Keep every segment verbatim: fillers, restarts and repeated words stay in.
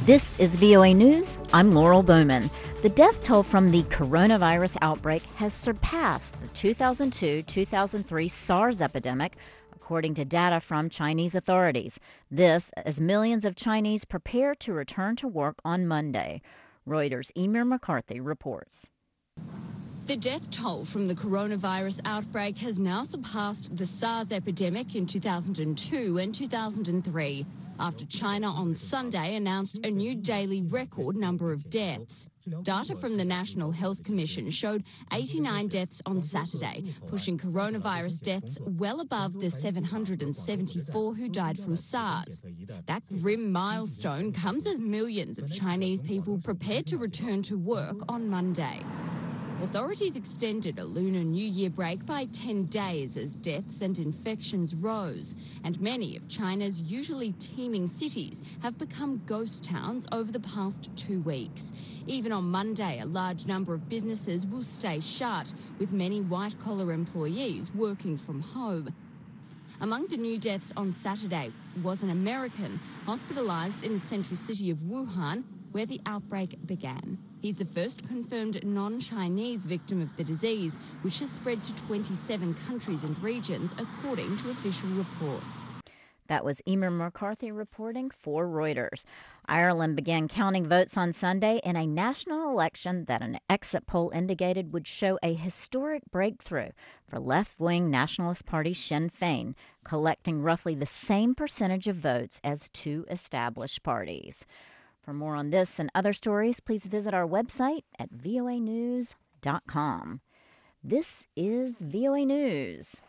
This is V O A News. I'm Laurel Bowman. The death toll from the coronavirus outbreak has surpassed the two thousand two to two thousand three SARS epidemic, according to data from Chinese authorities. This as millions of Chinese prepare to return to work on Monday. Reuters' Emir McCarthy reports. The death toll from the coronavirus outbreak has now surpassed the SARS epidemic in two thousand two and two thousand three, after China on Sunday announced a new daily record number of deaths. Data from the National Health Commission showed eighty-nine deaths on Saturday, pushing coronavirus deaths well above the seven hundred seventy-four who died from SARS. That grim milestone comes as millions of Chinese people prepared to return to work on Monday. Authorities extended a Lunar New Year break by ten days as deaths and infections rose, and many of China's usually teeming cities have become ghost towns over the past two weeks. Even on Monday, a large number of businesses will stay shut, with many white-collar employees working from home. Among the new deaths on Saturday was an American hospitalised in the central city of Wuhan, where the outbreak began. He's the first confirmed non-Chinese victim of the disease, which has spread to twenty-seven countries and regions, according to official reports. That was Emir McCarthy reporting for Reuters. Ireland began counting votes on Sunday in a national election that an exit poll indicated would show a historic breakthrough for left-wing Nationalist Party Sinn Féin, collecting roughly the same percentage of votes as two established parties. For more on this and other stories, please visit our website at V O A news dot com. This is V O A News.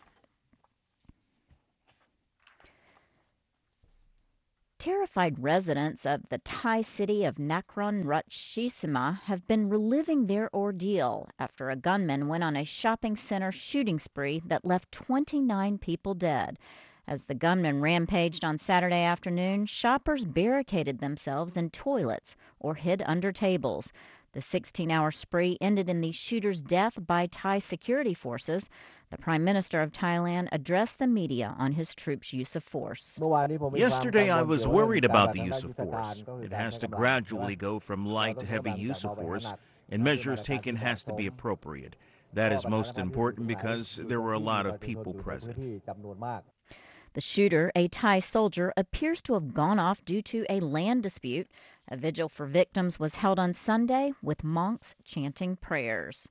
Terrified residents of the Thai city of Nakhon Ratchasima have been reliving their ordeal after a gunman went on a shopping center shooting spree that left twenty-nine people dead. As the gunman rampaged on Saturday afternoon, shoppers barricaded themselves in toilets or hid under tables. The sixteen-hour spree ended in the shooter's death by Thai security forces. The Prime Minister of Thailand addressed the media on his troops' use of force. Yesterday, I was worried about the use of force. It has to gradually go from light to heavy use of force, and measures taken has to be appropriate. That is most important because there were a lot of people present. The shooter, a Thai soldier, appears to have gone off due to a land dispute. A vigil for victims was held on Sunday with monks chanting prayers.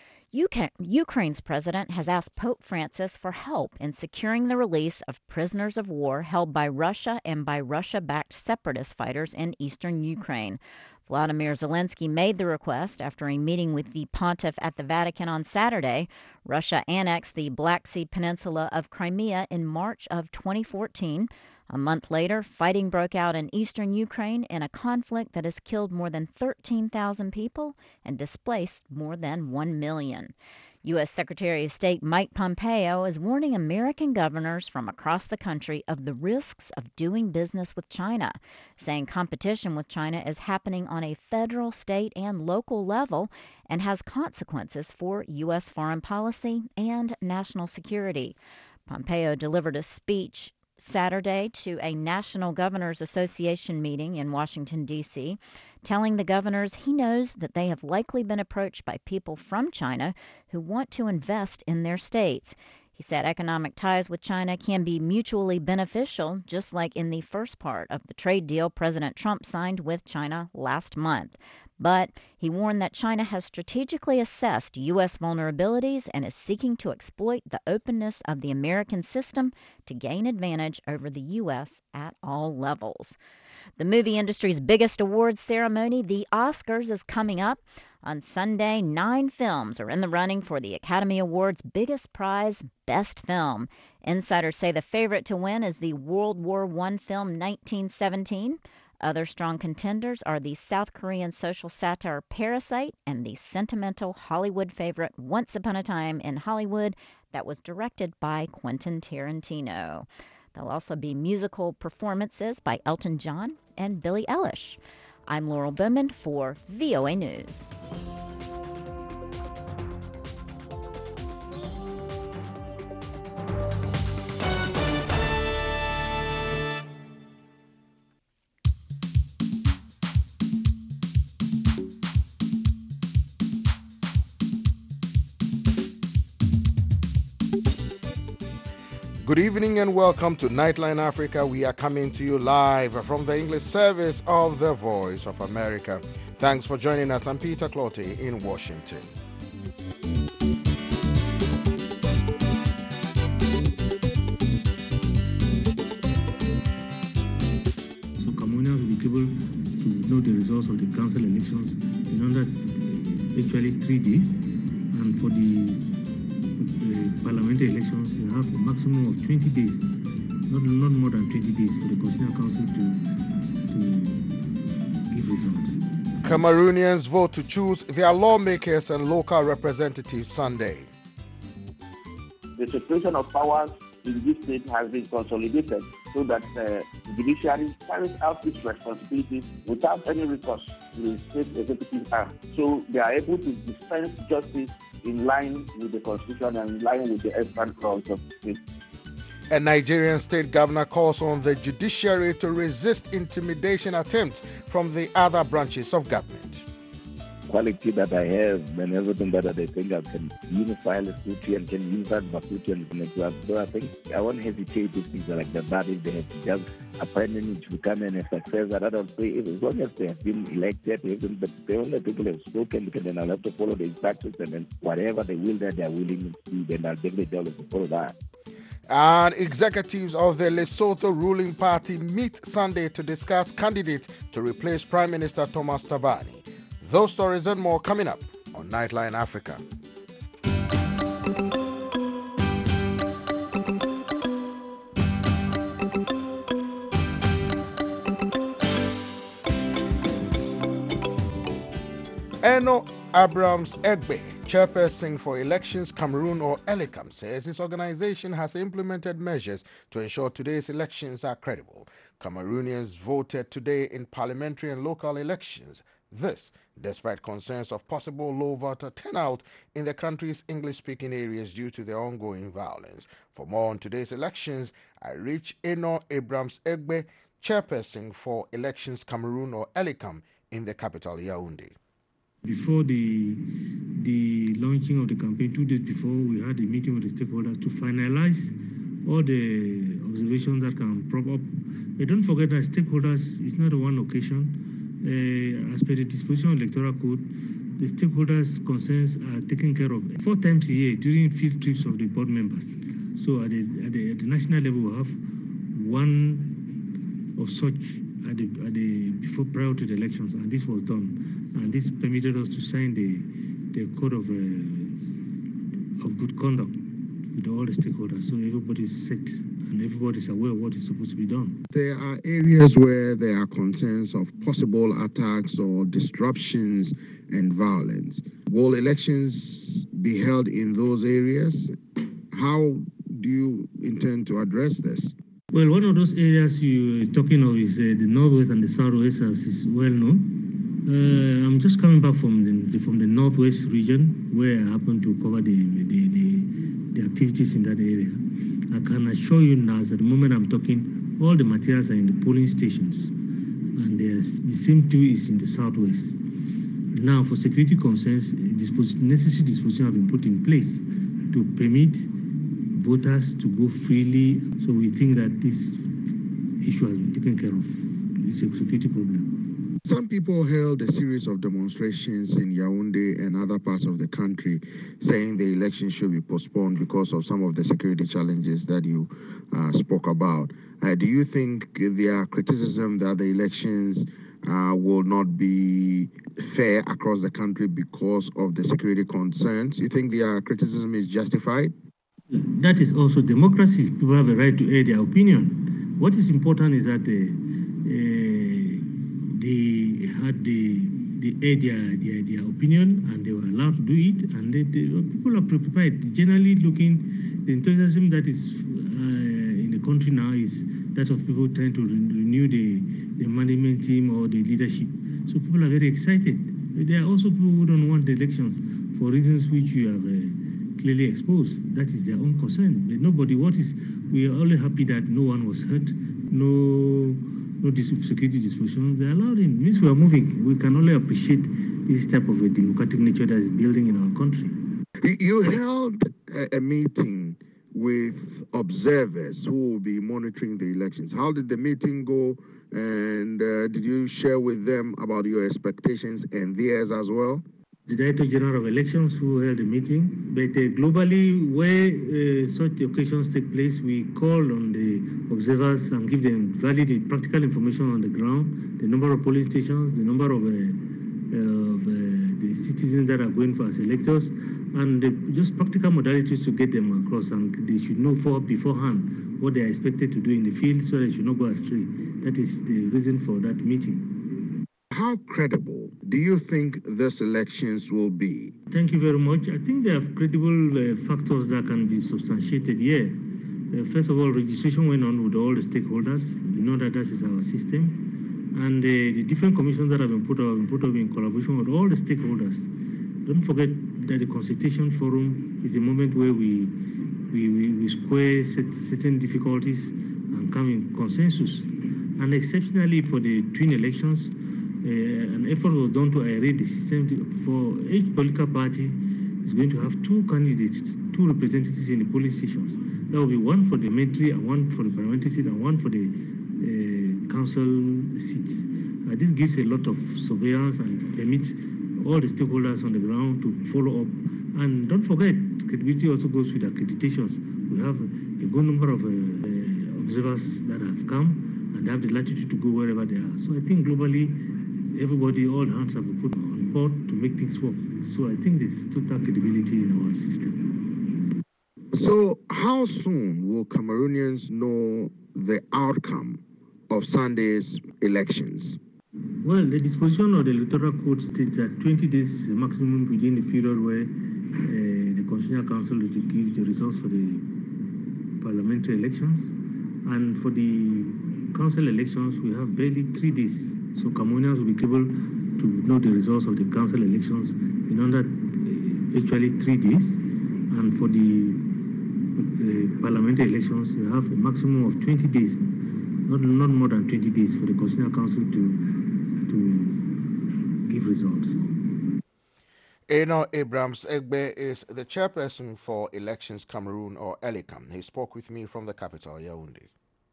U K, Ukraine's president has asked Pope Francis for help in securing the release of prisoners of war held by Russia and by Russia-backed separatist fighters in eastern Ukraine. Vladimir Zelensky made the request after a meeting with the pontiff at the Vatican on Saturday. Russia annexed the Black Sea Peninsula of Crimea in March of twenty fourteen. A month later, fighting broke out in eastern Ukraine in a conflict that has killed more than thirteen thousand people and displaced more than one million. U S Secretary of State Mike Pompeo is warning American governors from across the country of the risks of doing business with China, saying competition with China is happening on a federal, state, and local level and has consequences for U S foreign policy and national security. Pompeo delivered a speech Saturday to a National Governors Association meeting in Washington, D C, telling the governors he knows that they have likely been approached by people from China who want to invest in their states. He said economic ties with China can be mutually beneficial, just like in the first part of the trade deal President Trump signed with China last month. But he warned that China has strategically assessed U S vulnerabilities and is seeking to exploit the openness of the American system to gain advantage over the U S at all levels. The movie industry's biggest awards ceremony, the Oscars, is coming up. On Sunday, nine films are in the running for the Academy Awards' biggest prize, Best Film. Insiders say the favorite to win is the World War One film nineteen seventeen. Other strong contenders are the South Korean social satire Parasite and the sentimental Hollywood favorite Once Upon a Time in Hollywood that was directed by Quentin Tarantino. There'll also be musical performances by Elton John and Billie Eilish. I'm Laurel Bowman for V O A News. Good evening and welcome to Nightline Africa. We are coming to you live from the English service of the Voice of America. Thanks for joining us. I'm Peter Clottey in Washington. So Cameroonians will be able to know the results of the council elections in under actually three days, and for the uh, parliamentary elections, you have a maximum of twenty days, not not more than twenty days for the Constitutional Council to to give results. Cameroonians vote to choose their lawmakers and local representatives Sunday. The separation of powers in this state has been consolidated so that uh, the judiciary carries out its responsibilities without any recourse to the state executive arm. So they are able to dispense justice in line with the Constitution and in line with the extant laws of the state. A Nigerian state governor calls on the judiciary to resist intimidation attempts from the other branches of government. Quality that I have and everything that I think I can unify the Lesotho and can use that Maputo and Senegal. So I think I won't hesitate if things like that, that if they have just appointed me to become a successor, I don't say if, as long as they have been elected, even but the only people have spoken, then I'll have to follow the instructions and then whatever they will that they are willing to do, then I'll definitely tell them to follow that. And executives of the Lesotho ruling party meet Sunday to discuss candidates to replace Prime Minister Thomas Thabane. Those stories and more coming up on Nightline Africa. Eno Abrams Egbe, chairperson for Elections Cameroon or ELECAM, says his organization has implemented measures to ensure today's elections are credible. Cameroonians voted today in parliamentary and local elections. This, despite concerns of possible low voter turnout in the country's English-speaking areas due to the ongoing violence. For more on today's elections, I reach Eno Abrams Egbe, chairperson for Elections Cameroon or ELECAM in the capital, Yaoundé. Before the the launching of the campaign, two days before, we had a meeting with the stakeholders to finalize all the observations that can prop up. But don't forget that stakeholders is not a one occasion. Uh, as per the disposition of the electoral code, the stakeholders' concerns are taken care of four times a year during field trips of the board members. So at the, at the, at the national level, we have one of such at the, at the before prior to the elections, and this was done, and this permitted us to sign the the code of uh, of good conduct with all the stakeholders. So everybody's set and everybody's aware of what is supposed to be done. There are areas where there are concerns of possible attacks or disruptions and violence. Will elections be held in those areas? How do you intend to address this? Well, one of those areas you're talking of is uh, the Northwest and the Southwest, as is well known. Uh, I'm just coming back from the, from the Northwest region, where I happen to cover the, the, the, the activities in that area. I can assure you now, at the moment I'm talking, all the materials are in the polling stations, and there's, the same too is in the Southwest. Now, for security concerns, necessary dispositions have been put in place to permit voters to go freely. So we think that this issue has been taken care of. It's a security problem. Some people held a series of demonstrations in Yaoundé and other parts of the country saying the election should be postponed because of some of the security challenges that you uh, spoke about. Uh, do you think their criticism that the elections uh, will not be fair across the country because of the security concerns? You think their criticism is justified? That is also democracy. People have a right to air their opinion. What is important is that the uh, they had the they aired their, their their opinion and they were allowed to do it, and they, they, people are prepared. Generally looking, the enthusiasm that is uh, in the country now is that of people trying to renew the, the management team or the leadership. So people are very excited. There are also people who don't want the elections for reasons which you have uh, clearly exposed. That is their own concern. But nobody, what is, we are only happy that no one was hurt, no no security disposition. They are allowed in. It means we are moving. We can only appreciate this type of a democratic nature that is building in our country. You held a, a meeting with observers who will be monitoring the elections. How did the meeting go? And uh, did you share with them about your expectations and theirs as well? The Director General of Elections who held a meeting, but uh, globally, where uh, such occasions take place, we call on the observers and give them valid and practical information on the ground, the number of polling stations, the number of, uh, uh, of uh, the citizens that are going for as electors, and uh, just practical modalities to get them across, and they should know for beforehand what they are expected to do in the field so they should not go astray. That is the reason for that meeting. How credible do you think these elections will be? Thank you very much. I think there are credible uh, factors that can be substantiated here. Uh, first of all, registration went on with all the stakeholders. You know that that is our system. And uh, the different commissions that have been put up, have been put up in collaboration with all the stakeholders. Don't forget that the Consultation Forum is a moment where we, we, we, we square set, certain difficulties and come in consensus. And exceptionally for the twin elections, Uh, an effort was done to aerate the system. To, for each political party is going to have two candidates, two representatives in the polling stations. There will be one for the military and one for the parliamentary seat and one for the uh, council seats. Uh, this gives a lot of surveillance and permits all the stakeholders on the ground to follow up. And don't forget, credibility also goes with accreditations. We have a good number of uh, uh, observers that have come and they have the latitude to go wherever they are. So I think globally, everybody, all hands have been put on board to make things work. So I think there's total credibility in our system. So how soon will Cameroonians know the outcome of Sunday's elections? Well, the disposition of the electoral code states that twenty days is the maximum within the period where uh, the Constitutional Council will give the results for the parliamentary elections. And for the council elections, we have barely three days. So Cameroonians will be able to know the results of the council elections in under uh, virtually three days. And for the uh, parliamentary elections, you have a maximum of twenty days, not, not more than twenty days for the Constitutional Council to, to give results. Eno Abrams Egbe is the chairperson for Elections Cameroon, or ELECAM. He spoke with me from the capital, Yaoundé.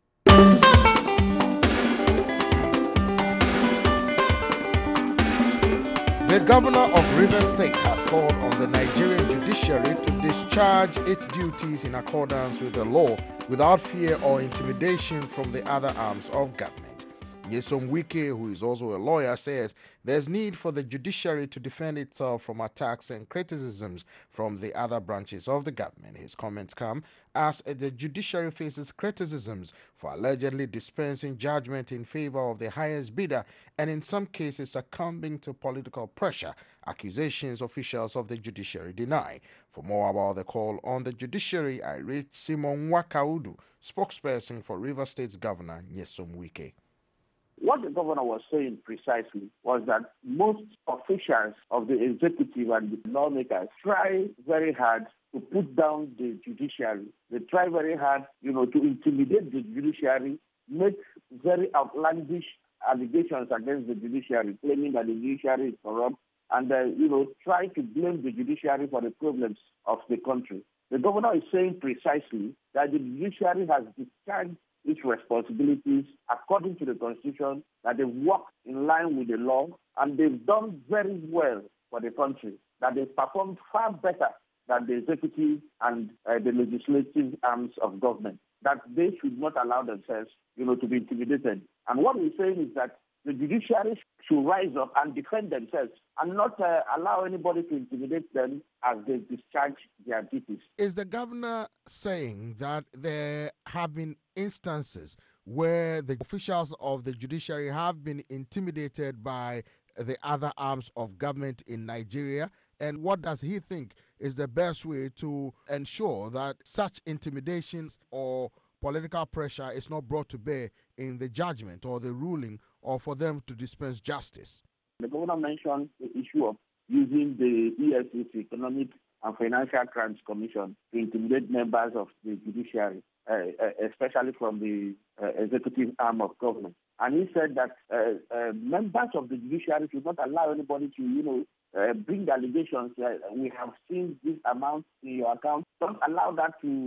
The governor of Rivers State has called on the Nigerian judiciary to discharge its duties in accordance with the law without fear or intimidation from the other arms of government. Nyesom Wike, who is also a lawyer, says there's need for the judiciary to defend itself from attacks and criticisms from the other branches of the government. His comments come as the judiciary faces criticisms for allegedly dispensing judgment in favor of the highest bidder and in some cases succumbing to political pressure, accusations officials of the judiciary deny. For more about the call on the judiciary, I reached Simon Wakaudu, spokesperson for Rivers State's governor, Nyesom Wike. What the governor was saying precisely was that most officials of the executive and the lawmakers try very hard to put down the judiciary. They try very hard, you know, to intimidate the judiciary, make very outlandish allegations against the judiciary, claiming that the judiciary is corrupt, and, uh, you know, try to blame the judiciary for the problems of the country. The governor is saying precisely that the judiciary has discharged its responsibilities according to the Constitution, that they've worked in line with the law, and they've done very well for the country, that they've performed far better than the executive and uh, the legislative arms of government, that they should not allow themselves, you know, to be intimidated. And what we're saying is that the judiciary should rise up and defend themselves and not uh, allow anybody to intimidate them as they discharge their duties. Is the governor saying that there have been instances where the officials of the judiciary have been intimidated by the other arms of government in Nigeria? And what does he think is the best way to ensure that such intimidations or political pressure is not brought to bear in the judgment or the ruling, or for them to dispense justice? The governor mentioned the issue of using the E F C C, Economic and Financial Crimes Commission, to intimidate members of the judiciary, uh, especially from the uh, executive arm of government. And he said that uh, uh, members of the judiciary should not allow anybody to, you know, uh, bring the allegations. Uh, we have seen this amount in your account. Don't allow that to,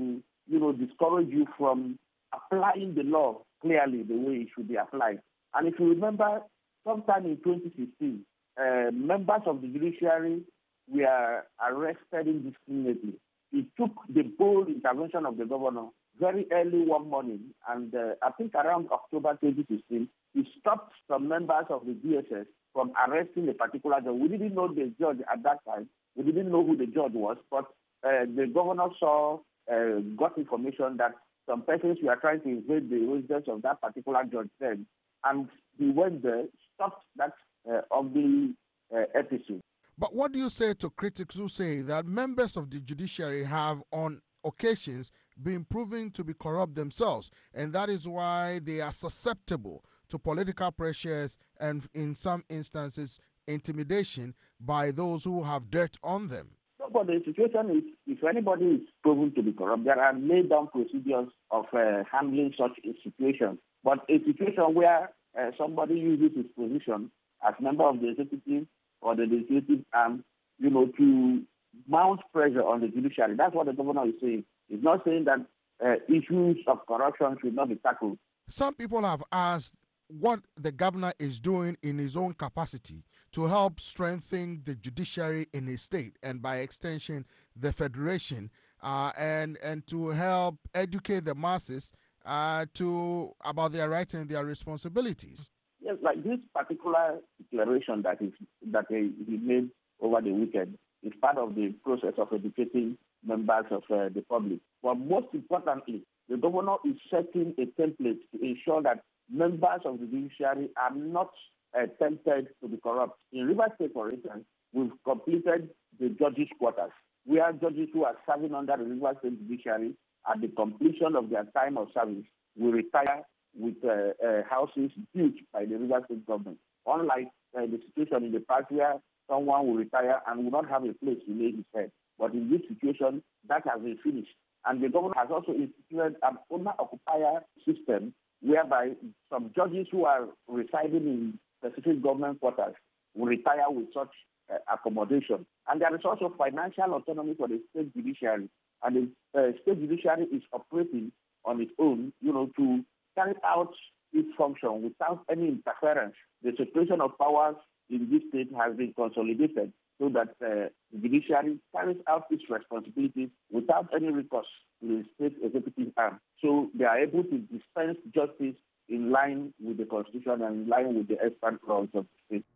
you know, discourage you from applying the law clearly the way it should be applied. And if you remember, sometime in twenty sixteen, uh, members of the judiciary were arrested indiscriminately. It took the bold intervention of the governor very early one morning, and uh, I think around October twenty sixteen, he stopped some members of the D S S from arresting a particular judge. We didn't know the judge at that time. We didn't know who the judge was, but uh, the governor saw, uh, got information that some persons were trying to invade the residence of that particular judge then, and he went there, stopped that uh, ugly uh, episode. But what do you say to critics who say that members of the judiciary have on occasions been proven to be corrupt themselves, and that is why they are susceptible to political pressures and, in some instances, intimidation by those who have dirt on them? No, but the situation is, if anybody is proven to be corrupt, there are laid down procedures of uh, handling such a situation. But a situation where uh, somebody uses his position as member of the executive or the legislative arm, you know, to mount pressure on the judiciary. That's what the governor is saying. He's not saying that uh, issues of corruption should not be tackled. Some people have asked what the governor is doing in his own capacity to help strengthen the judiciary in his state and by extension the federation, uh, and and to help educate the masses uh, to about their rights and their responsibilities. Yes, like this particular declaration that is that he made over the weekend is part of the process of educating members of uh, the public. But most importantly, the governor is setting a template to ensure that members of the judiciary are not uh, tempted to be corrupt. In Rivers State, for instance, we've completed the judges' quarters. We have judges who are serving under the Rivers State judiciary. At the completion of their time of service, will retire with uh, uh, houses built by the Rivers State government. Unlike uh, the situation in the past where someone will retire and will not have a place to lay his head. But in this situation, that has been finished. And the government has also instituted an owner-occupier system whereby some judges who are residing in specific government quarters will retire with such uh, accommodation. And there is also financial autonomy for the state judiciary. And the uh, state judiciary is operating on its own, you know, to carry out its function without any interference. The separation of powers in this state has been consolidated so that uh, the judiciary carries out its responsibilities without any recourse to the state executive arm. So they are able to dispense justice in line with the Constitution and in line with the expert laws of the state.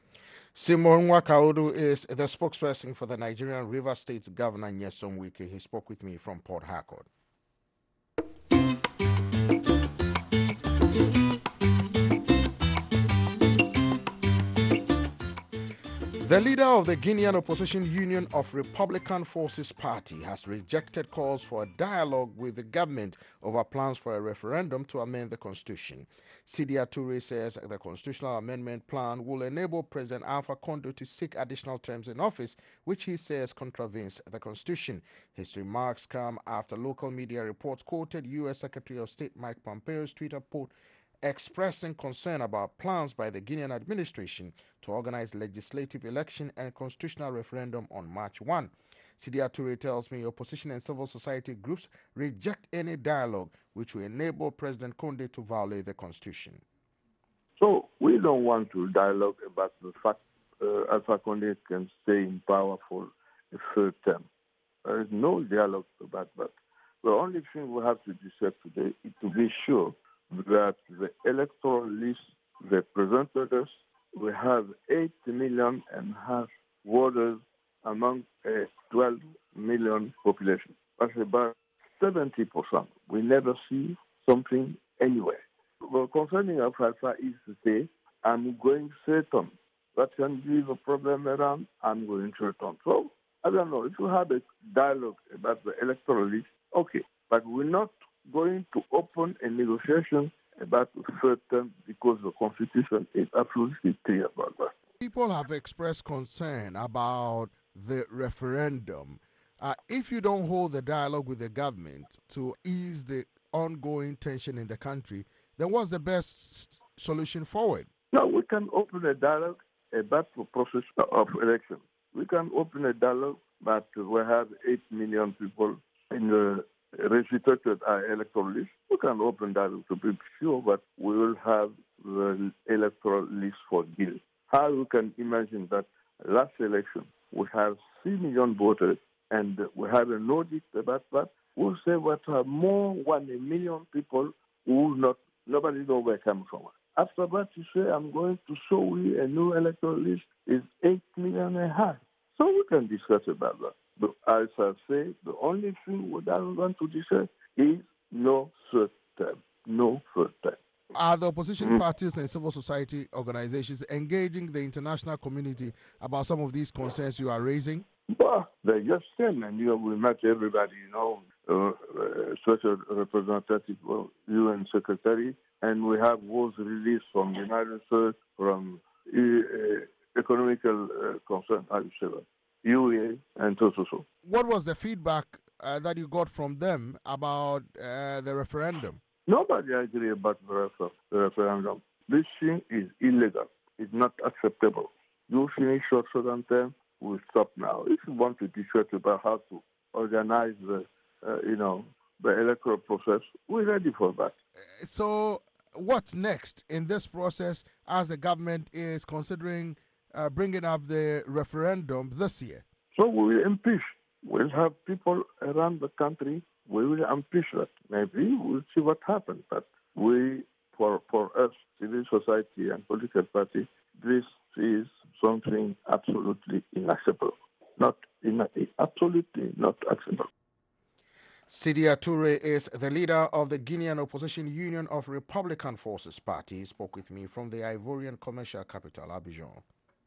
Simon Wakaudu is the spokesperson for the Nigerian River State Governor Nyesom Wike. He spoke with me from Port Harcourt. The leader of the Guinean Opposition Union of Republican Forces Party has rejected calls for a dialogue with the government over plans for a referendum to amend the constitution. Sidia Toure says the constitutional amendment plan will enable President Alpha Conde to seek additional terms in office, which he says contravenes the constitution. His remarks come after local media reports quoted U S Secretary of State Mike Pompeo's Twitter post expressing concern about plans by the Guinean administration to organize legislative election and constitutional referendum on March first. Sidia Toure tells me opposition and civil society groups reject any dialogue which will enable President Conde to violate the constitution. So we don't want to dialogue about the fact uh, Alpha Conde can stay in power for a third term. There is no dialogue about that. The only thing we have to decide today is to be sure that the electoral list they presented us, we have eight million and a half voters among a twelve million population. That's about seventy percent. We never see something anywhere. Well, concerning Alpha is to say, I'm going Satan. That can be the problem around, I'm going to return. So, I don't know, if you have a dialogue about the electoral list, okay, but we're not going to open a negotiation about the third term because the Constitution is absolutely clear about that. People have expressed concern about the referendum. Uh, if you don't hold the dialogue with the government to ease the ongoing tension in the country, then what's the best solution forward? No, we can open a dialogue about the process of election. We can open a dialogue, but we have eight million people in the restricted our electoral list. We can open that to be sure, but we will have the electoral list for Gil. How you can imagine that last election we have three million voters and we have a knowledge about that. We'll say what have more than a million people who not nobody know where come from. After that, you say I'm going to show you a new electoral list is eight million and a half. So we can discuss about that. But as I say, the only thing we don't want to discuss is no third term. No third term. Are the opposition mm. parties and civil society organizations engaging the international community about some of these concerns you are raising? Well, they just came and you know, we met everybody, you know, uh, uh, special representative, well, U N secretary, and we have was released from the United States, from uh, economical uh, concern, I say that, U A, and so, so, so. What was the feedback uh, that you got from them about uh, the referendum? Nobody agree about the, refer- the referendum. This thing is illegal. It's not acceptable. You finish your second term, we'll stop now. If you want to discuss about how to organize the, uh, you know, the electoral process, we're ready for that. So, what's next in this process as the government is considering uh, bringing up the referendum this year? So we will impeach. We'll have people around the country. We will impeach that. Maybe we'll see what happens. But we, for for us, civil society and political party, this is something absolutely unacceptable. Not in, absolutely not acceptable. Sidia Toure is the leader of the Guinean Opposition Union of Republican Forces Party. He spoke with me from the Ivorian commercial capital, Abidjan.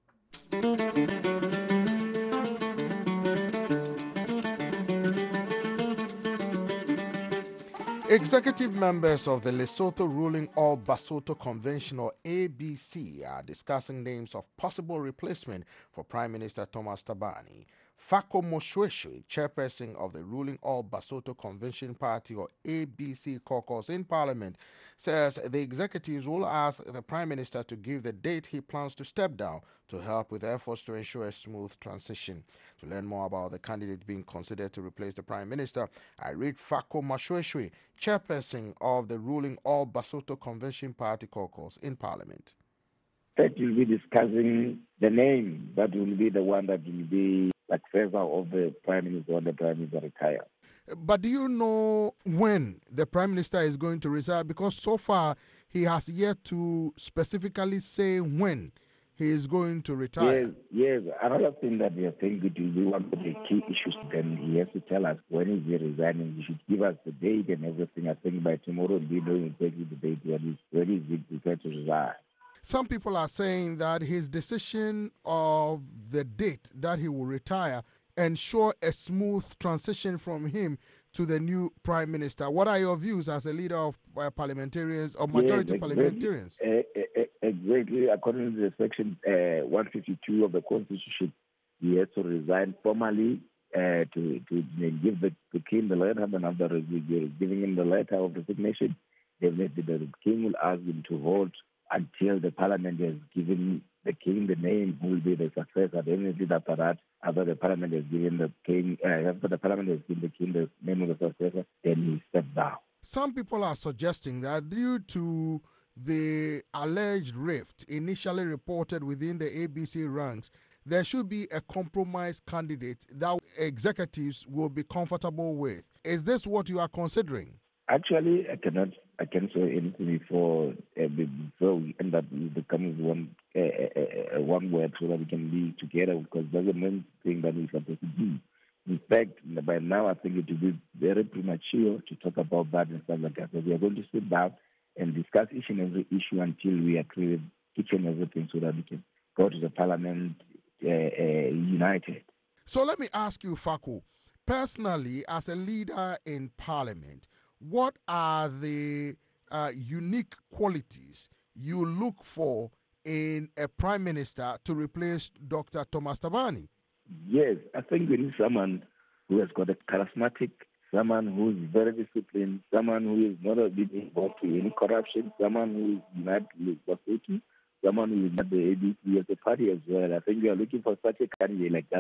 Executive members of the Lesotho Ruling All Basotho Convention, or A B C, are discussing names of possible replacement for Prime Minister Thomas Thabane. Fako Moshweshwe, chairperson of the ruling All Basotho Convention Party, or A B C caucus in Parliament, says the executives will ask the Prime Minister to give the date he plans to step down to help with efforts to ensure a smooth transition. To learn more about the candidate being considered to replace the Prime Minister, I read Fako Moshweshwe, chairperson of the ruling All Basotho Convention Party caucus in Parliament. That will be discussing the name that will be the one that will be successor of the Prime Minister when the Prime Minister retires. But do you know when the Prime Minister is going to resign? Because so far he has yet to specifically say when he is going to retire. Yes, yes. Another thing that we are saying it will be one of the key issues. Then he has to tell us when is he resigning. He should give us the date and everything. I think by tomorrow we know exactly the date when is he prepared to resign. Some people are saying that his decision of the date that he will retire ensure a smooth transition from him to the new Prime Minister. What are your views as a leader of uh, parliamentarians or majority yes, exactly. parliamentarians? Uh, uh, exactly. According to the section uh, one fifty-two of the Constitution, he has to resign formally uh, to, to give the, the king the letter, and after giving him the letter of resignation, definitely the king will ask him to hold until the parliament has given the king the name who will be the successor. Definitely after that, after the parliament has given the king, uh, after the parliament has given the king the name of the successor, then he steps down. Some people are suggesting that due to the alleged rift initially reported within the A B C ranks, there should be a compromise candidate that executives will be comfortable with. Is this what you are considering? Actually, I cannot. I can't say anything before uh, before we end up becoming one uh, uh, uh, one word, so that we can be together. Because that's the main thing that we're supposed to do. In fact, by now I think it will be very premature to talk about that and stuff like that. So we are going to sit down and discuss each and every issue until we agree with each and everything, so that we can go to the parliament uh, uh, united. So let me ask you, Fako, personally, as a leader in parliament, what are the uh, unique qualities you look for in a prime minister to replace Doctor Thomas Thabane? Yes, I think we need someone who has got a charismatic, someone who is very disciplined, someone who is not been involved in any corruption, someone who is not with Basotho, someone who is not the A B C as a party as well. I think we are looking for such a candidate like that one.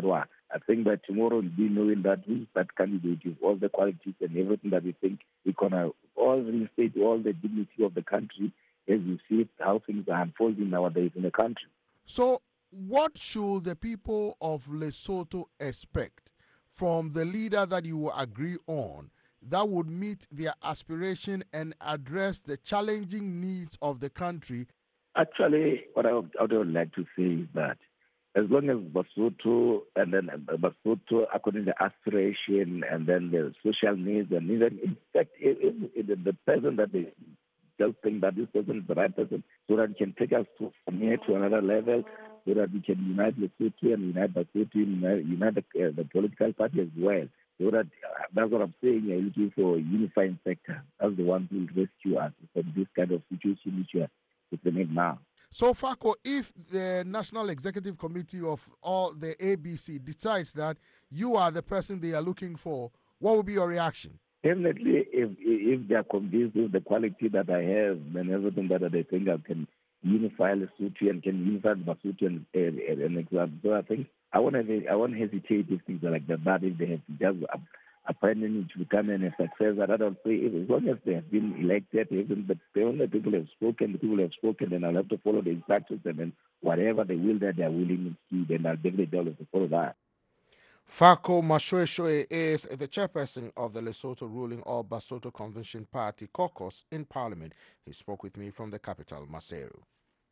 I think that tomorrow we'll be knowing that who's that candidate with all the qualities and everything that we think we're going to all reinstate all the dignity of the country as we see it, how things are unfolding nowadays in the country. So what should the people of Lesotho expect from the leader that you will agree on that would meet their aspiration and address the challenging needs of the country? Actually, what I would, I would like to say is that as long as Basotho and then Basotho, according to aspiration and then the social needs, and even in fact, it, it, it, the person that they just think that this person is the right person, so that it can take us to, from here to another level, so that we can unite Lesotho and unite Basotho, unite, unite the, uh, the political party as well. So that uh, that's what I'm saying. You're looking for a unifying sector. That's the one who will rescue us from this kind of situation which we are in now. So, Fako, if the National Executive Committee of all the A B C decides that you are the person they are looking for, what will be your reaction? Definitely, if if they are convinced with the quality that I have and everything that they think I can unify Lesotho and can unify Basotho and, and, and example. So I think I won't have, I won't hesitate if things are like that. But if they have just appointed to become a successor, I don't say if, as long as they have been elected, even but the only people have spoken, the people have spoken, then I'll have to follow the instructions, and then whatever they will that they are willing to do, then I'll definitely have to follow that. Fako Mashoeshoe is the chairperson of the Lesotho ruling All Basotho Convention Party caucus in Parliament. He spoke with me from the capital, Maseru.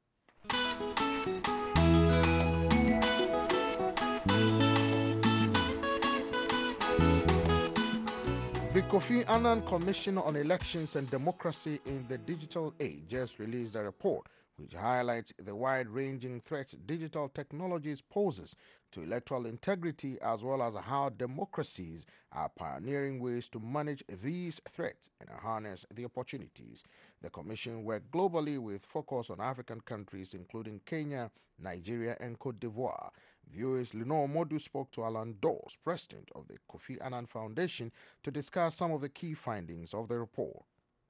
The Kofi Annan Commission on Elections and Democracy in the Digital Age just released a report which highlights the wide-ranging threats digital technologies poses to electoral integrity, as well as how democracies are pioneering ways to manage these threats and harness the opportunities. The Commission worked globally with focus on African countries including Kenya, Nigeria, and Cote d'Ivoire. V O A's Lenore Modu spoke to Alan Dawes, president of the Kofi Annan Foundation, to discuss some of the key findings of the report.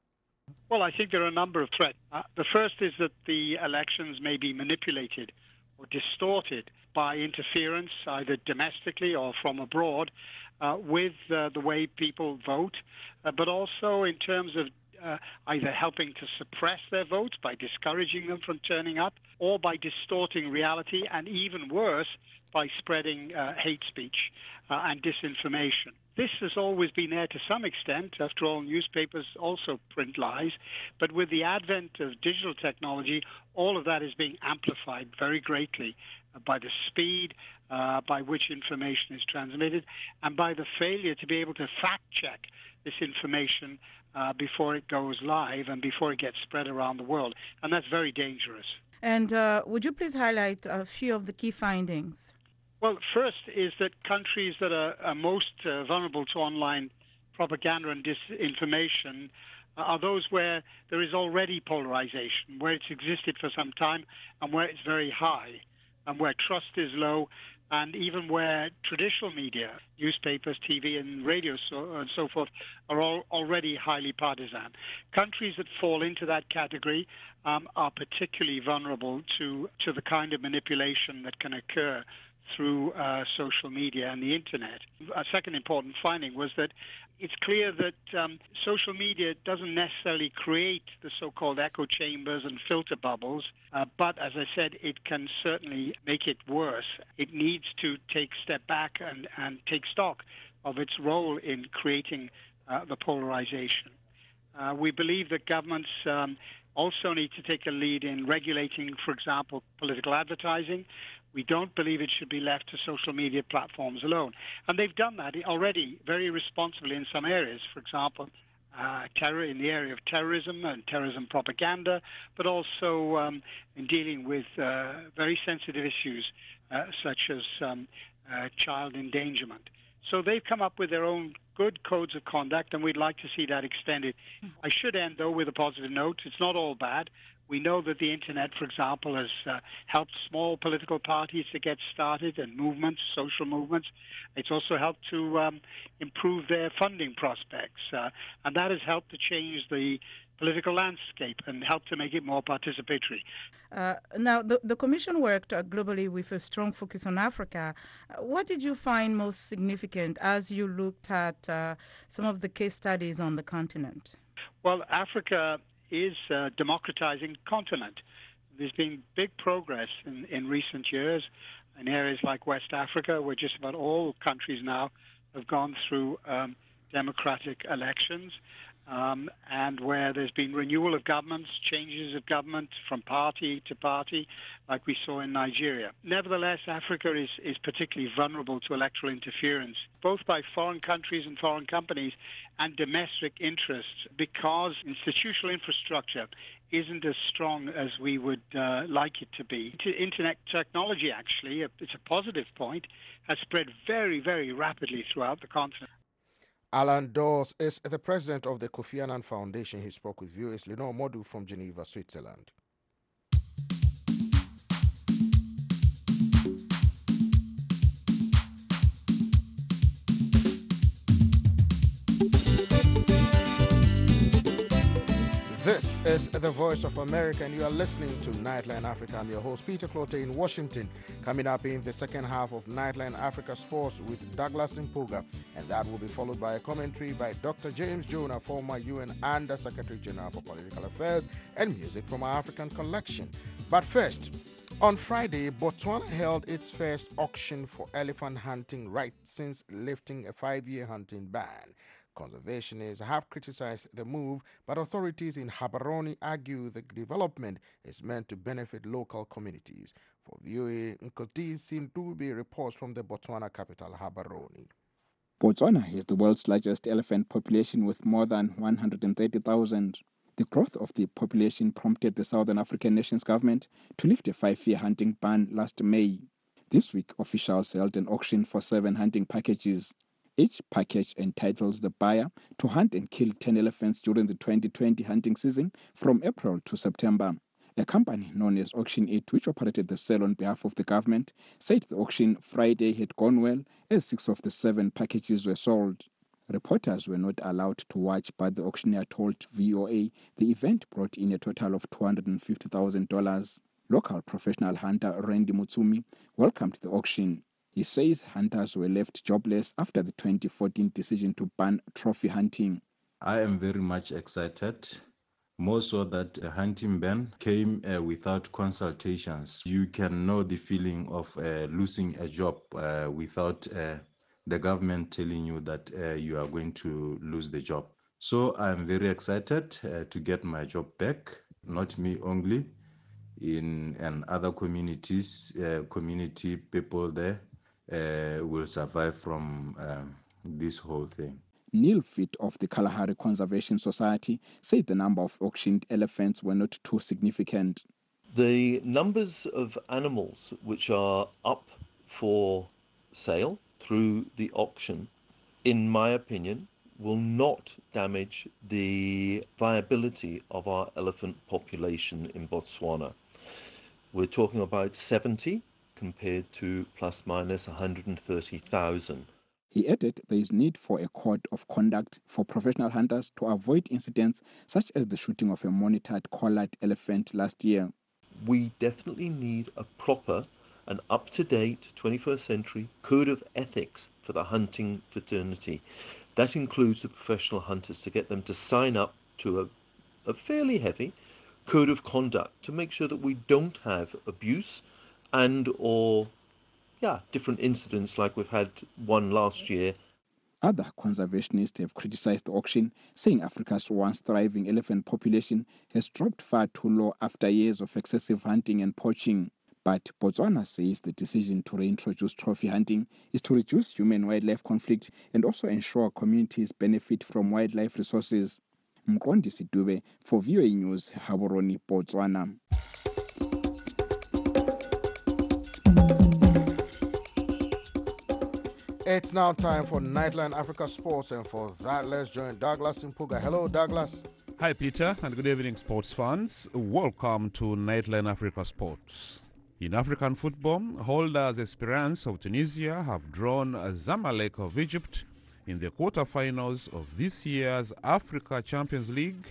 Well, I think there are a number of threats. Uh, the first is that the elections may be manipulated or distorted by interference, either domestically or from abroad, uh, with uh, the way people vote, uh, but also in terms of uh, either helping to suppress their votes by discouraging them from turning up, or by distorting reality, and even worse, by spreading uh, hate speech uh, and disinformation. This has always been there to some extent. After all, newspapers also print lies. But with the advent of digital technology, all of that is being amplified very greatly by the speed uh, by which information is transmitted and by the failure to be able to fact-check this information uh, before it goes live and before it gets spread around the world. And that's very dangerous. And uh, would you please highlight a few of the key findings? Well, first is that countries that are, are most uh, vulnerable to online propaganda and disinformation uh, are those where there is already polarization, where it's existed for some time and where it's very high, and where trust is low, and even where traditional media, newspapers, T V, and radio so, and so forth, are all already highly partisan. Countries that fall into that category um, are particularly vulnerable to, to the kind of manipulation that can occur through uh, social media and the internet. A second important finding was that it's clear that um, social media doesn't necessarily create the so-called echo chambers and filter bubbles, uh, but as I said, it can certainly make it worse. It needs to take a step back and, and take stock of its role in creating uh, the polarization. Uh, we believe that governments um, also need to take a lead in regulating, for example, political advertising. We don't believe it should be left to social media platforms alone. And they've done that already very responsibly in some areas. For example, uh, terror in the area of terrorism and terrorism propaganda, but also um, in dealing with uh, very sensitive issues uh, such as um, uh, child endangerment. So they've come up with their own good codes of conduct, and we'd like to see that extended. I should end, though, with a positive note. It's not all bad. We know that the Internet, for example, has uh, helped small political parties to get started and movements, social movements. It's also helped to um, improve their funding prospects. Uh, and that has helped to change the political landscape and help to make it more participatory. Uh, now, the, the Commission worked uh, globally with a strong focus on Africa. Uh, what did you find most significant as you looked at uh, some of the case studies on the continent? Well, Africa is a democratizing continent. There's been big progress in, in recent years in areas like West Africa, where just about all countries now have gone through um, democratic elections. Um, and where there's been renewal of governments, changes of government from party to party, like we saw in Nigeria. Nevertheless, Africa is, is particularly vulnerable to electoral interference, both by foreign countries and foreign companies and domestic interests, because institutional infrastructure isn't as strong as we would uh, like it to be. Internet technology, actually, it's a positive point, has spread very, very rapidly throughout the continent. Alan Dawes is the president of the Kofi Annan Foundation. He spoke with viewers. Lenore Modu from Geneva, Switzerland. This is the Voice of America, and you are listening to Nightline Africa. I'm your host, Peter Clote, in Washington. Coming up in the second half of Nightline Africa Sports with Douglas Mpuga, and that will be followed by a commentary by Doctor James Jonah, former U N Under Secretary General for Political Affairs, and music from our African collection. But first, on Friday, Botswana held its first auction for elephant hunting rights since lifting a five-year hunting ban. Conservationists have criticized the move, but authorities in Gaborone argue the development is meant to benefit local communities. For V O A, Nkoti Sindube reports from the Botswana capital, Gaborone. Botswana is the world's largest elephant population with more than one hundred thirty thousand. The growth of the population prompted the Southern African nation's government to lift a five-year hunting ban last May. This week, officials held an auction for seven hunting packages. Each package entitles the buyer to hunt and kill ten elephants during the twenty twenty hunting season from April to September. A company known as Auction eight, which operated the sale on behalf of the government, said the auction Friday had gone well as six of the seven packages were sold. Reporters were not allowed to watch, but the auctioneer told V O A the event brought in a total of two hundred fifty thousand dollars. Local professional hunter Randy Mutsumi welcomed the auction. He says hunters were left jobless after the twenty fourteen decision to ban trophy hunting. I am very much excited, more so that a hunting ban came uh, without consultations. You can know the feeling of uh, losing a job uh, without uh, the government telling you that uh, you are going to lose the job. So I'm very excited uh, to get my job back, not me only, in and other communities, uh, community people there. Uh, will survive from um, this whole thing. Neil Fitt of the Kalahari Conservation Society said the number of auctioned elephants were not too significant. The numbers of animals which are up for sale through the auction, in my opinion, will not damage the viability of our elephant population in Botswana. We're talking about seventy compared to plus minus one hundred thirty thousand. He added there is need for a code of conduct for professional hunters to avoid incidents such as the shooting of a monitored collared elephant last year. We definitely need a proper and up-to-date twenty-first century code of ethics for the hunting fraternity. That includes the professional hunters, to get them to sign up to a, a fairly heavy code of conduct to make sure that we don't have abuse and or yeah different incidents like we've had one last year. Other conservationists have criticized the auction, saying Africa's once thriving elephant population has dropped far too low after years of excessive hunting and poaching. But Botswana says the decision to reintroduce trophy hunting is to reduce human-wildlife conflict and also ensure communities benefit from wildlife resources. Mkondi Sidube for V O A News, Gaborone, Botswana. It's now time for Nightline Africa Sports, and for that, let's join Douglas Mpuga. Hello, Douglas. Hi, Peter, and good evening, sports fans. Welcome to Nightline Africa Sports. In African football, holders Esperance of Tunisia have drawn Zamalek of Egypt in the quarterfinals of this year's Africa Champions League,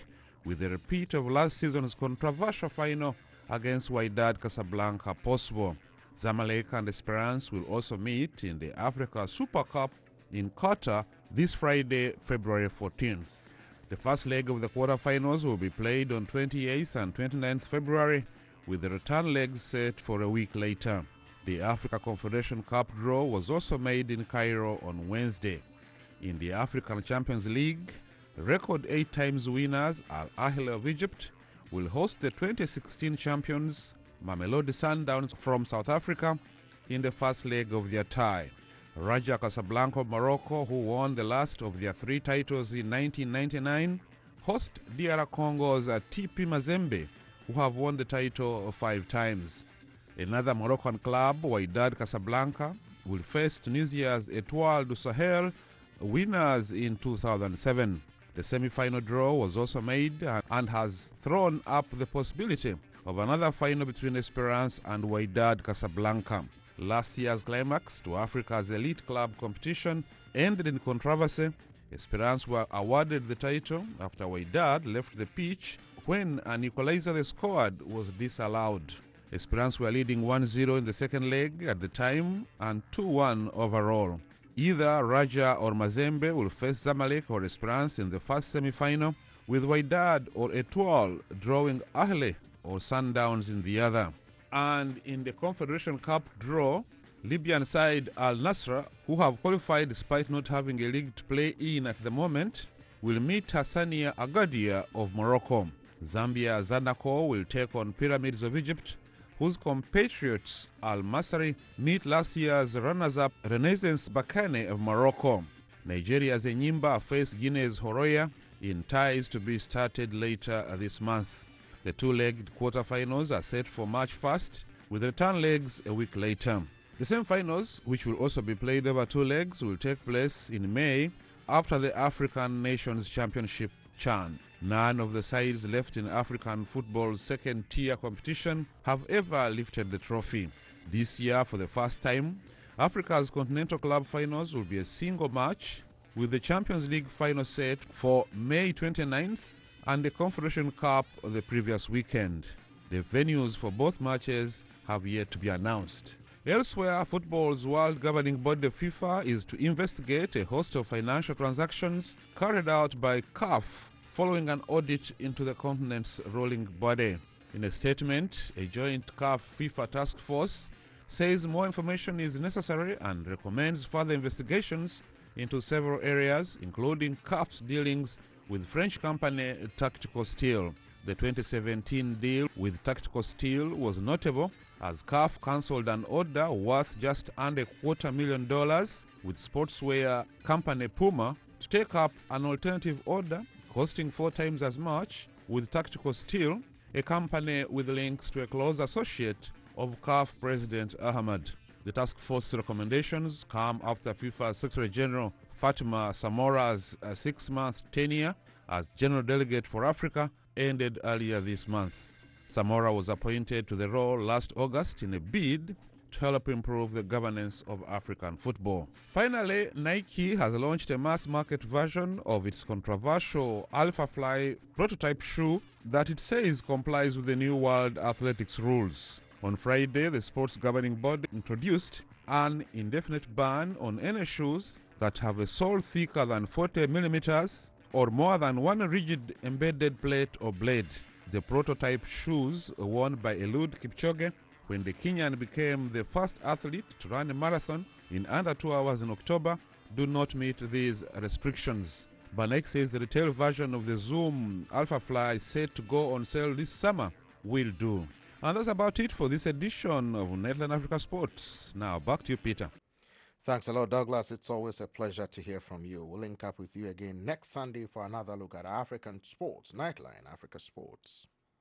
with a repeat of last season's controversial final against Wydad Casablanca possible. Zamalek and Esperance will also meet in the Africa Super Cup in Qatar this Friday, February fourteenth. The first leg of the quarterfinals will be played on twenty-eighth and twenty-ninth February, with the return legs set for a week later. The Africa Confederation Cup draw was also made in Cairo on Wednesday. In the African Champions League, record eight times winners Al Ahly of Egypt will host the twenty sixteen champions Mamelodi Sundowns from South Africa in the first leg of their tie. Raja Casablanca of Morocco, who won the last of their three titles in nineteen ninety-nine, host D R Congo's T P Mazembe, who have won the title five times. Another Moroccan club, Wydad Casablanca, will face Tunisia's Etoile du Sahel, winners in two thousand seven. The semi-final draw was also made and has thrown up the possibility of another final between Esperance and Wydad Casablanca. Last year's climax to Africa's elite club competition ended in controversy. Esperance were awarded the title after Wydad left the pitch when an equalizer they scored was disallowed. Esperance were leading one zero in the second leg at the time and two one overall. Either Raja or Mazembe will face Zamalek or Esperance in the first semi-final, with Wydad or Etoile drawing Ahly or Sundowns in the other. And in the Confederation Cup draw, Libyan side Al Nassr, who have qualified despite not having a league to play in at the moment, will meet Hassania Agadia of Morocco. Zambia Zanaco will take on Pyramids of Egypt, whose compatriots Al Masry meet last year's runners-up Renaissance Bakane of Morocco. Nigeria's Enyimba face Guinea's Horoya in ties to be started later this month. The two-legged quarterfinals are set for March first, with return legs a week later. The semi-finals, which will also be played over two legs, will take place in May after the African Nations Championship CHAN. None of the sides left in African football's second-tier competition have ever lifted the trophy. This year, for the first time, Africa's Continental Club Finals will be a single match, with the Champions League final set for May twenty-ninth and the Confederation Cup the previous weekend. The venues for both matches have yet to be announced. Elsewhere, football's world governing body FIFA is to investigate a host of financial transactions carried out by C A F following an audit into the continent's ruling body. In a statement, a joint C A F FIFA task force says more information is necessary and recommends further investigations into several areas, including C A F's dealings with French company Tactical Steel. The twenty seventeen deal with Tactical Steel was notable as C A F cancelled an order worth just under a quarter million dollars with sportswear company Puma to take up an alternative order costing four times as much with Tactical Steel, a company with links to a close associate of C A F President Ahmad. The task force recommendations come after FIFA Secretary General Fatima Samora's uh, six-month tenure as General Delegate for Africa ended earlier this month. Samora was appointed to the role last August in a bid to help improve the governance of African football. Finally, Nike has launched a mass-market version of its controversial Alpha Fly prototype shoe that it says complies with the new World Athletics rules. On Friday, the sports governing body introduced an indefinite ban on any shoes that have a sole thicker than forty millimeters or more than one rigid embedded plate or blade. The prototype shoes worn by Eliud Kipchoge when the Kenyan became the first athlete to run a marathon in under two hours in October do not meet these restrictions. But Nike says the retail version of the Zoom Alpha Fly set to go on sale this summer will do. And that's about it for this edition of Netland Africa Sports. Now back to you, Peter. Thanks a lot, Douglas. It's always a pleasure to hear from you. We'll link up with you again next Sunday for another look at African sports. Nightline Africa Sports.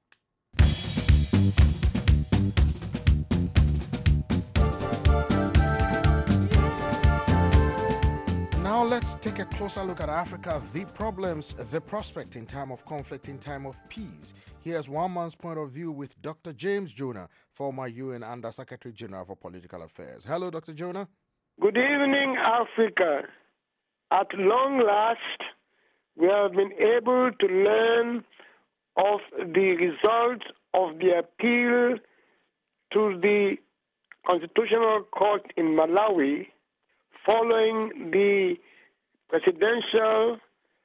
Now let's take a closer look at Africa, the problems, the prospect in time of conflict, in time of peace. Here's one man's point of view with Doctor James Jonah, former U N Under Secretary General for Political Affairs. Hello, Doctor Jonah. Good evening, Africa. At long last, we have been able to learn of the result of the appeal to the Constitutional Court in Malawi following the presidential,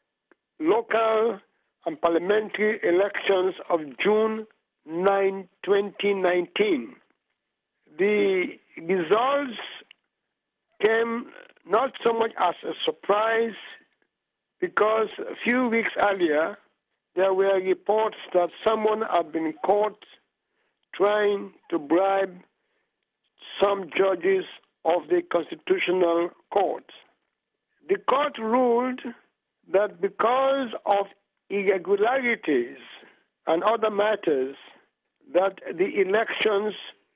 local, and parliamentary elections of June ninth, twenty nineteen. The results came not so much as a surprise because a few weeks earlier there were reports that someone had been caught trying to bribe some judges of the Constitutional Court. The court ruled that because of irregularities and other matters, that the elections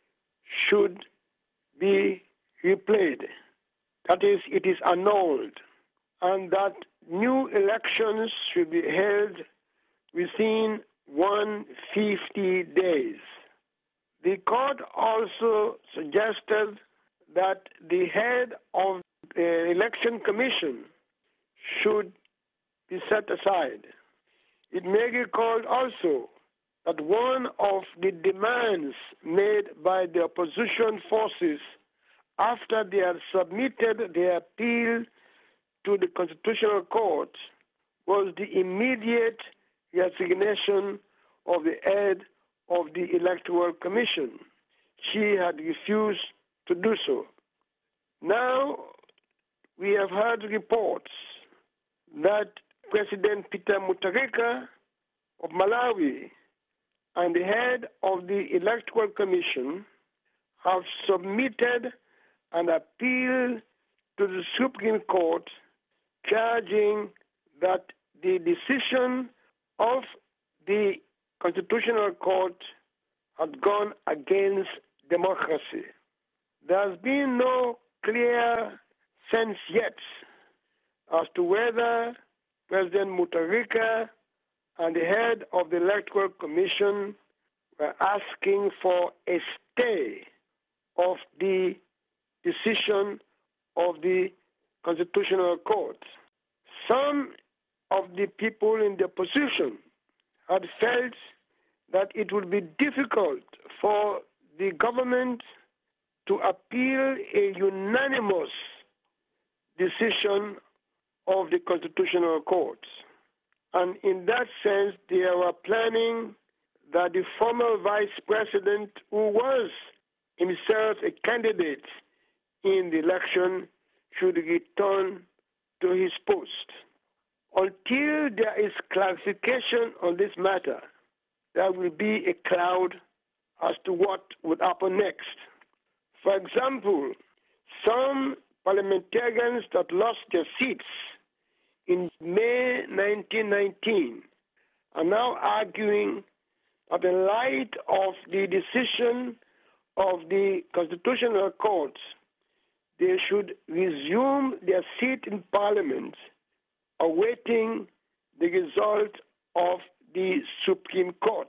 should be replayed. That is, it is annulled, and that new elections should be held within one hundred fifty days. The court also suggested that the head of the election commission should be set aside. It may be recalled also that one of the demands made by the opposition forces after they had submitted their appeal to the Constitutional Court was the immediate resignation of the head of the Electoral Commission. She had refused to do so. Now, we have heard reports that President Peter Mutharika of Malawi and the head of the Electoral Commission have submitted an appeal to the Supreme Court charging that the decision of the Constitutional Court had gone against democracy. There has been no clear sense yet as to whether President Mutharika and the head of the Electoral Commission were asking for a stay of the decision of the Constitutional Court. Some of the people in the opposition had felt that it would be difficult for the government to appeal a unanimous decision of the Constitutional Court. And in that sense, they were planning that the former vice president, who was himself a candidate in the election, should return to his post. Until there is clarification on this matter, there will be a cloud as to what would happen next. For example, some parliamentarians that lost their seats in May nineteen nineteen are now arguing that in light of the decision of the Constitutional Court, they should resume their seat in Parliament, awaiting the result of the Supreme Court.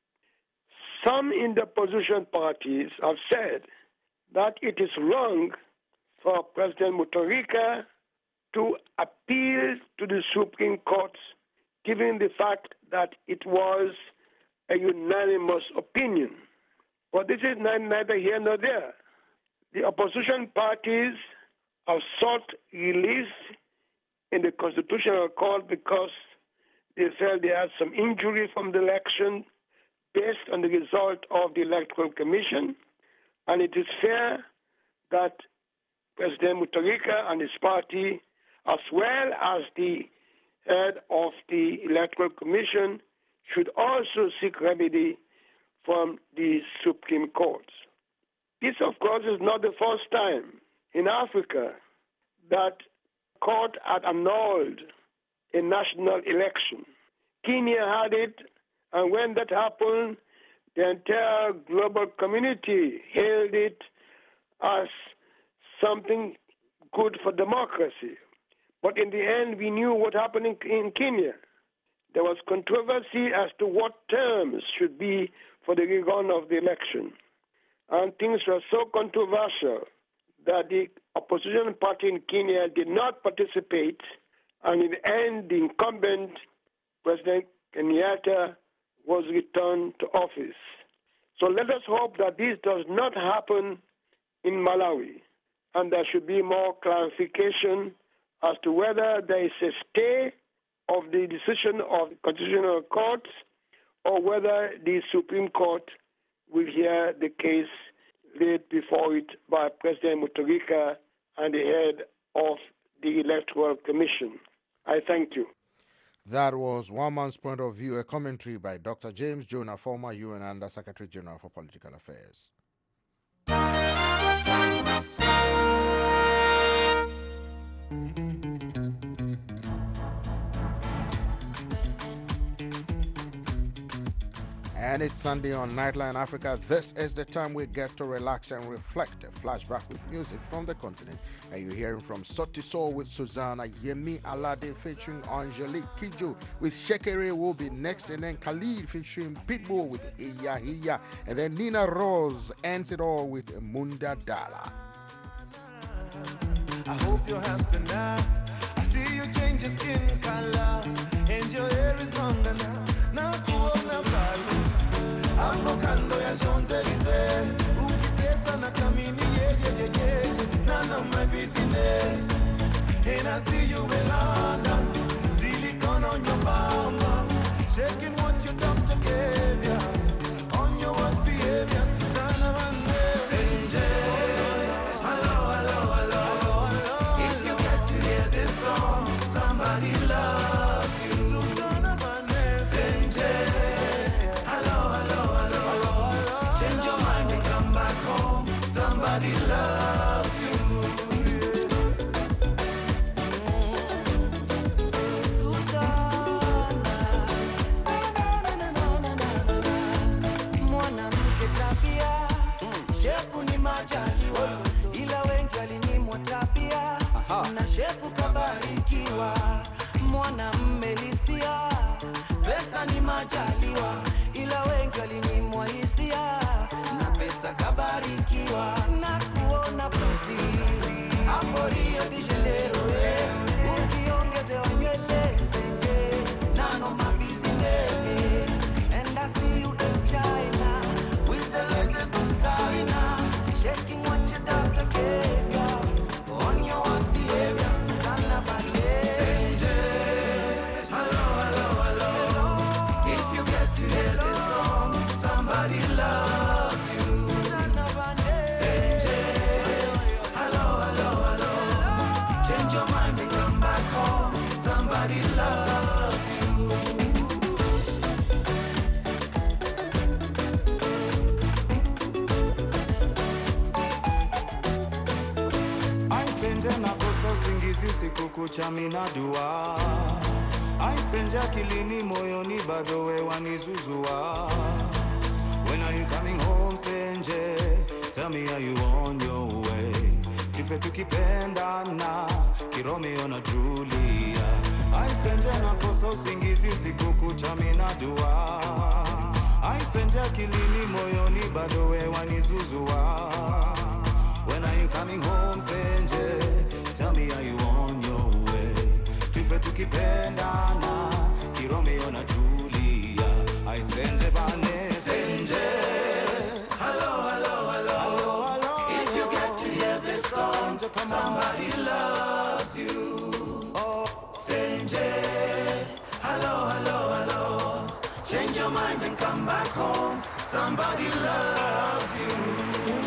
Some in the opposition parties have said that it is wrong for President Mutharika to appeal to the Supreme Court, given the fact that it was a unanimous opinion. But this is neither here nor there. The opposition parties have sought relief in the Constitutional Court because they felt they had some injury from the election based on the result of the Electoral Commission, and it is fair that President Mutharika and his party, as well as the head of the Electoral Commission, should also seek remedy from the Supreme Court. This, of course, is not the first time in Africa that court had annulled a national election. Kenya had it, and when that happened, the entire global community hailed it as something good for democracy. But in the end, we knew what happened in, in Kenya. There was controversy as to what terms should be for the rerun of the election. And things were so controversial that the opposition party in Kenya did not participate, and in the end, the incumbent, President Kenyatta, was returned to office. So let us hope that this does not happen in Malawi, and there should be more clarification as to whether there is a stay of the decision of the Constitutional Court or whether the Supreme Court will hear the case laid before it by President Mutharika and the head of the Electoral Commission. I thank you. That was One Man's Point of View, a commentary by Doctor James Jonah, former U N Under Secretary General for Political Affairs. And it's Sunday on Nightline Africa. This is the time we get to relax and reflect. A flashback with music from the continent. And you're hearing from Sauti Sol with Susanna, Yemi Alade featuring Angelique Kidjo with Shekere will be next, and then Khalid featuring Pitbull with Iya Iya, and then Nina Rose ends it all with Munda Dala. I hope you're happy now. I see you change your skin color, and your hair is longer now. Now kuona bali ambokando ya Champs-Élysées, ukitesa na kamini yeyeyeyeyeje, none of my business. And I see you in London, silicone on your bum, shaking what your doctor gave ya, on your worst behavior, Susanna Vande. Senje, hello, hello, hello, hello. If you get to hear this song, somebody loves you. Susanna Vande. Senje, hello, hello, hello, hello. Change your mind and come back home. Somebody loves you. Ila wengi walinyimwa tabia na shepu kabarikiwa, mwanamume hisia, pesa ni majaliwa. Ila wengi walinyimwa hisia na pesa kabarikiwa, na kuona Brazil hapo Rio de Janeiro, eh, ukiongezewa nywele senje, none of my business. And I see you in China with the latest designer, shaking what your doctor gave you, on your worst behavior, Susanna Vande. Senje, hello, hello, hello. If you get to hear this song, somebody loves you. Susanna Vande. Senje, hello, hello, hello. Change your mind and come back home. Somebody loves you. Aisenje nakosa usingizi usiku kucha mina dua, aisenje akilini moyoni bado we wanizuzua. When are you coming home Senje? Tell me are you on your way? Kife tukipendana kiromeo na Julia. Aisenje nakosa usingizi usiku kucha mina dua, aisenje akilini moyoni bado we wanizuzua. When are you coming home Senje? Tell me are you on your way? Tufe tukipendana kiromeo na Julia. I Senje Vande. Senje, hello, hello, hello, hello, hello. If you get to hear this song, somebody loves you. Oh, Senje, hello, hello, hello. Change your mind and come back home. Somebody loves you.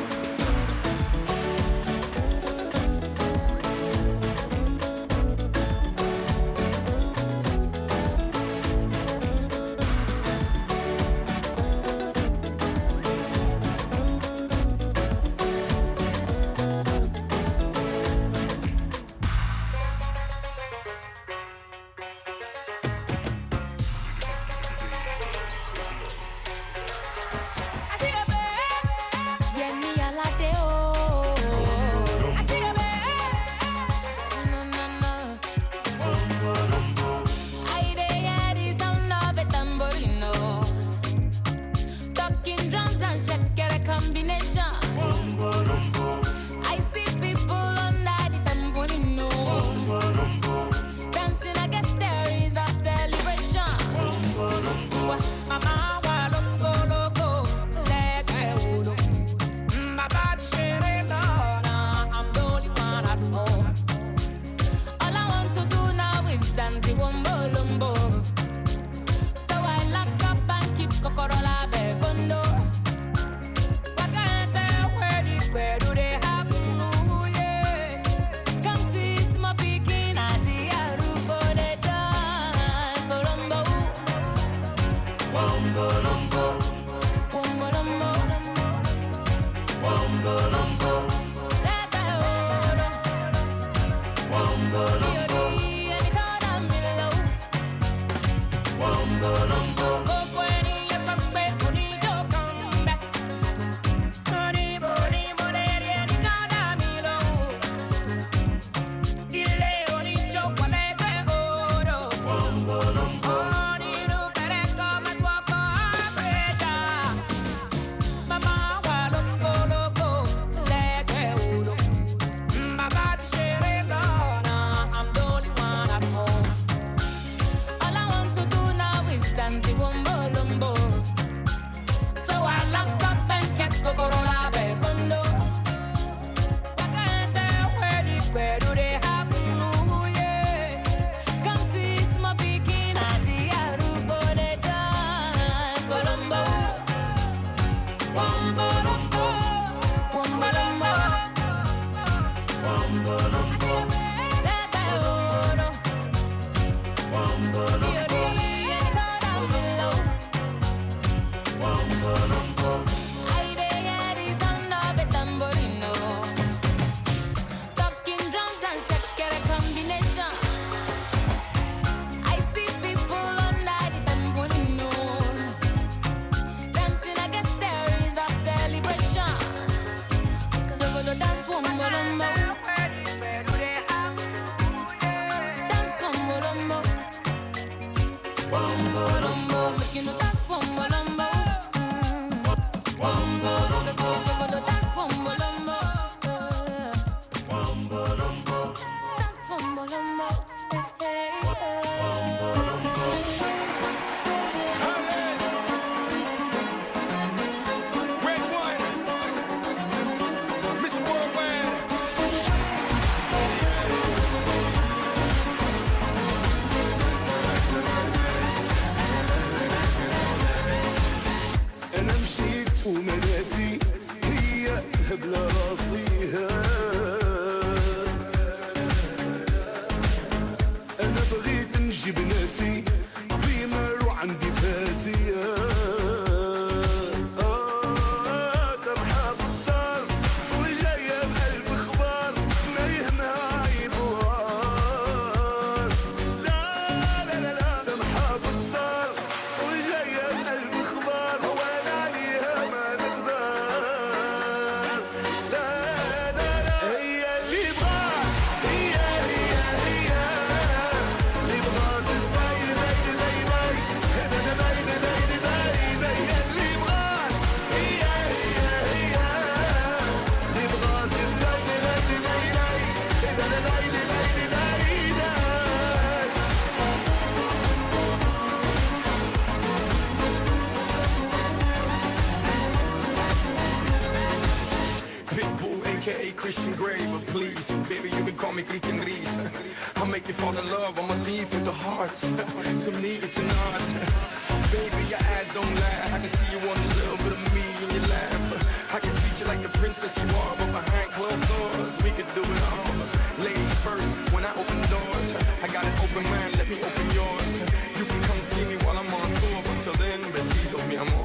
Get me Christian Grey, but please, baby, you can call me Christian Gris. I'll make you fall in love, I'm a thief with the hearts. To me, it's an art. Baby, your eyes don't lie. I can see you want a little bit of me when you laugh. I can treat you like the princess you are, but behind closed doors, we could do it all. Ladies first, when I open doors, I got an open mind, let me open yours. You can come see me while I'm on tour, but till then, besito mi amor.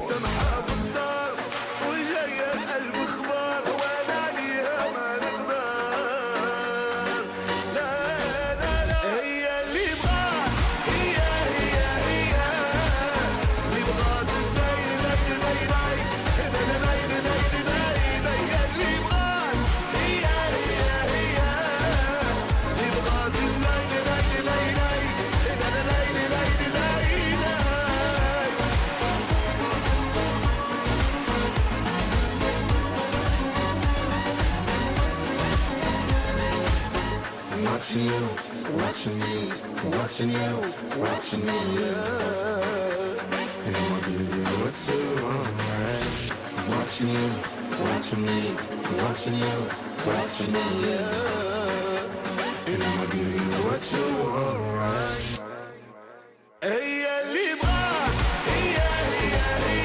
Watching you, watching me, watching you, watching me, yeah. And I'ma give you what you want, right? Watching you, watching me, watching you, watching me, yeah. And I'ma give you what you want, right? Hey, yeah, Libra, hey, yeah, yeah, yeah.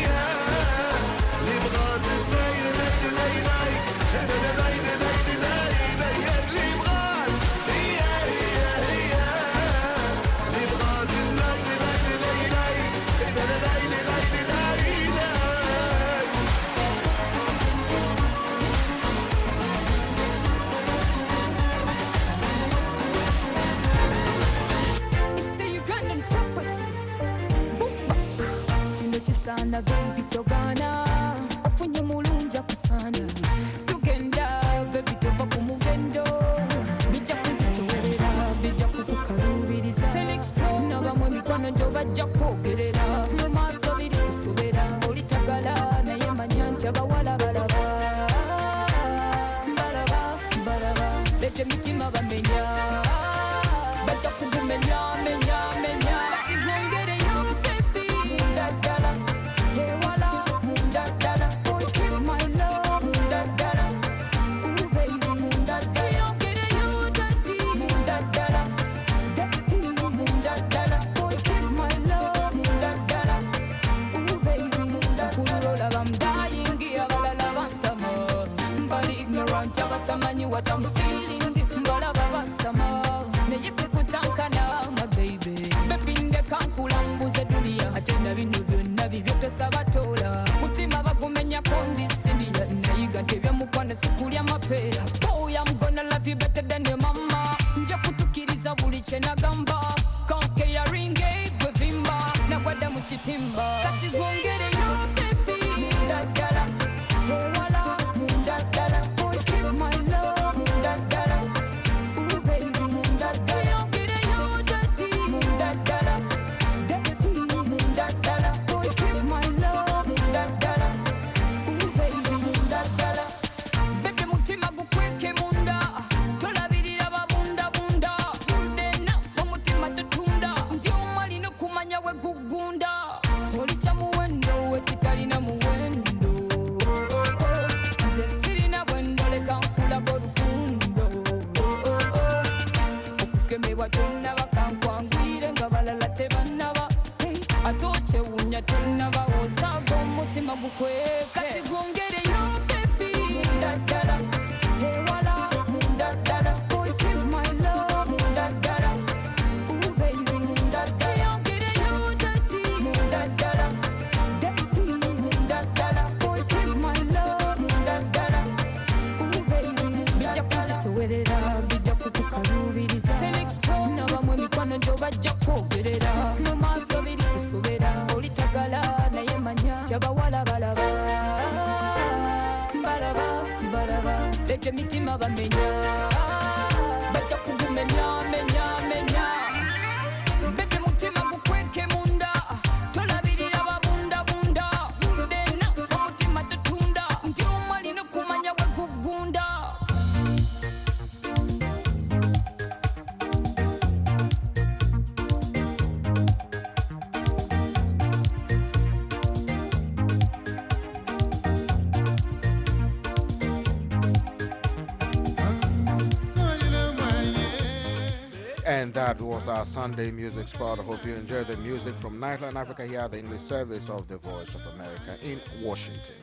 togana ofunye mulunja kusana tugenda baby tova ku mugendo bija kuzitowerera bija kukukarubiriza Felix Pro n'abamwe mikwano gyo bajja kwogerera mu maaso biri kusobera olitagala naye manya nti abawala balaba balaba balaba leje mitima bamenya bajja kugumenya menya menya kati gwongereyo baby mundagala hewala mundagala boy keep my love mundagala ooh baby mundagala yongereyo daddy mundagala daddy mundagala boy keep my love mundagala ooh baby mundagala bamdayingi abalala bantama mbali ignorant abatamanyi what I'm feeling mbalaba basama naye sikutankana my baby bepinde kankula mbuze dunia atenda bino byonna bibyo tosabatola mutima bagumenya kondisinia nayiga ntebya mukwana sikulya mapeera boy I'm gonna love you better than your mama nje kutukiriza buli kye nagamba kanke ya ringe gwevimba nagwadda mu kitimba kati gwongereyo baby mundagala hewala mundagala boy keep my love mundagala ooh baby mundagala yongereyo daddy mundagala daddy mundagala boy keep my love mundagala ooh baby mundagala baby mutima gukweke munda tolabirira babunda bunda udena fo mutima totunda ndi omali no kumanya we gugunda oli cha muwendo we kitalina muwendo nze sirina bwendo leka nkula gorukundo okukemebwa tonna bakankwangwire nga balala tebannaba ate okyewunya tonnaba osaaga omutima gukweke kati gwongereyo baby mundagala hewala mundagala boy keep my love mundagala ooh baby mundagala yongereyo daddy mundagala daddy mundagala boy keep my love mundagala ooh baby bija kuzitowerera bija kukukarubiriza Felix Pro n'abamwe mikwano gyo bajja kwogerera mu maaso biri kusobera olitagala naye manya kyabawala balaba balaba balaba leje mitima bamenya bajja kugumenya menya menya bebe mutima gukweke munda tolabirira babunda bunda udena fo mutima totunda ndi omali no kumanya we gugunda And that was our Sunday music spot. I hope you enjoyed the music from Nightline Africa here, the English service of the Voice of America in Washington.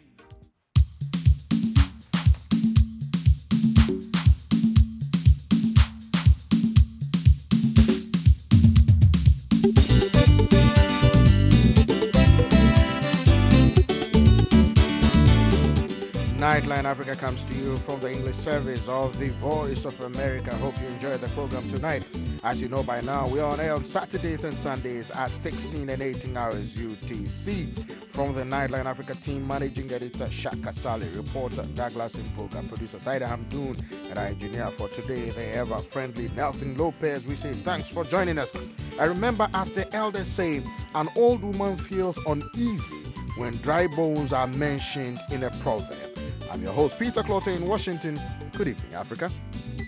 Nightline Africa comes to you from the English service of the Voice of America. Hope you enjoyed the program tonight. As you know by now, we are on air on Saturdays and Sundays at sixteen and eighteen hours U T C. From the Nightline Africa team, managing editor Shaka Sali, reporter Douglas Impoga, producer Saida Hamdoon, and our engineer for today, the ever-friendly Nelson Lopez. We say thanks for joining us. I remember, as the elders say, an old woman feels uneasy when dry bones are mentioned in a proverb. I'm your host, Peter Clotte in Washington. Good evening, Africa.